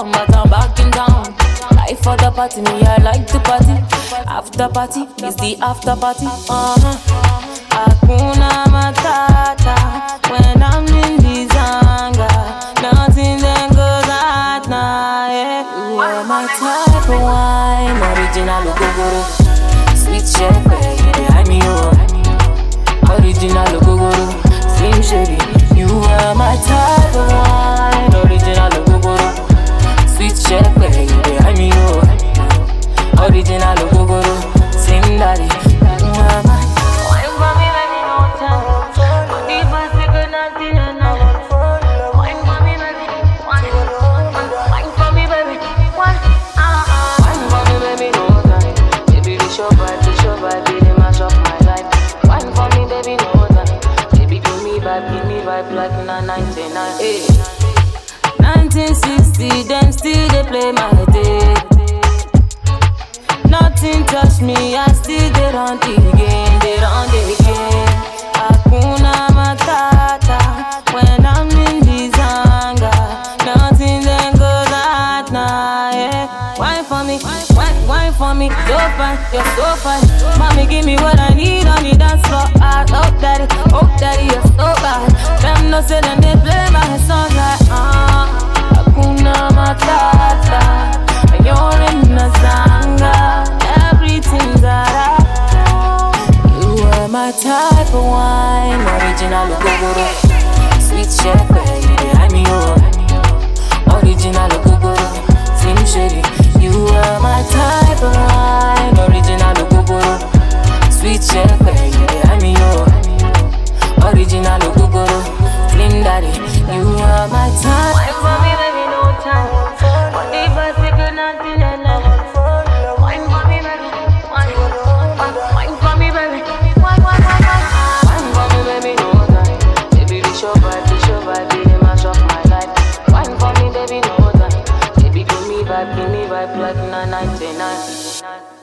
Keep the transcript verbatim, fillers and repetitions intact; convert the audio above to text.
town, but I'm back in town. Life for the party, me I like the party. After party is the after party. Uh-huh. Hakuna Matata when I'm in the zanga. Nothing then goes at night. Yeah. You are my type of wine, original Gogoro. Sweet shepherd, you behind me, oh. Original Gogoro, Slim Shady. You are my type of wine, original Gogoro. Sweet shepherd, you behind me, oh. Original Gogoro, Slim Daddy. You are my wine for me, baby, no time. Money for second, nothing and now. Wine for me, baby, one. Wine for me, baby, one. Wine for me, baby, no time. Baby, we show vibe, we show vibe, they mash up my life. Wine for me, baby, no time. Baby, give me vibe, give me vibe like na ninety-nine. Hey. nineteen sixty, them still they play my day. Nothing touch me, I still they run the game, they run the game. Hakuna Matata when I'm in the zanga. Nothing then goes at night. Yeah. Wine for me, wine, wine for me, so fine, you're so fine. Mommy, give me what I need on the dance floor. I hope daddy, hope daddy, you're so bad. Them no say them they play my songs like ah. Hakuna Matata, and you're in the zanga. Everything's alright. You are my type of wine, original Gogoro. Sweet shepherd, you behind me, oh. Original Gogoro, Slim Shady. You are my type of wine, original Gogoro. Sweet shepherd, you behind me, oh. Original Gogoro, Slim Daddy. You are my type. Wine for me, baby, no time. Money for second, nothing and now. Wine for me, baby, one. Wine for me, baby, one, one, one, one. Wine for me, baby, no time. Baby, we show vibe, we show vibe, they mash up my life. Wine for me, baby, no time. Baby, give me vibe, give me vibe like na ninety-nine.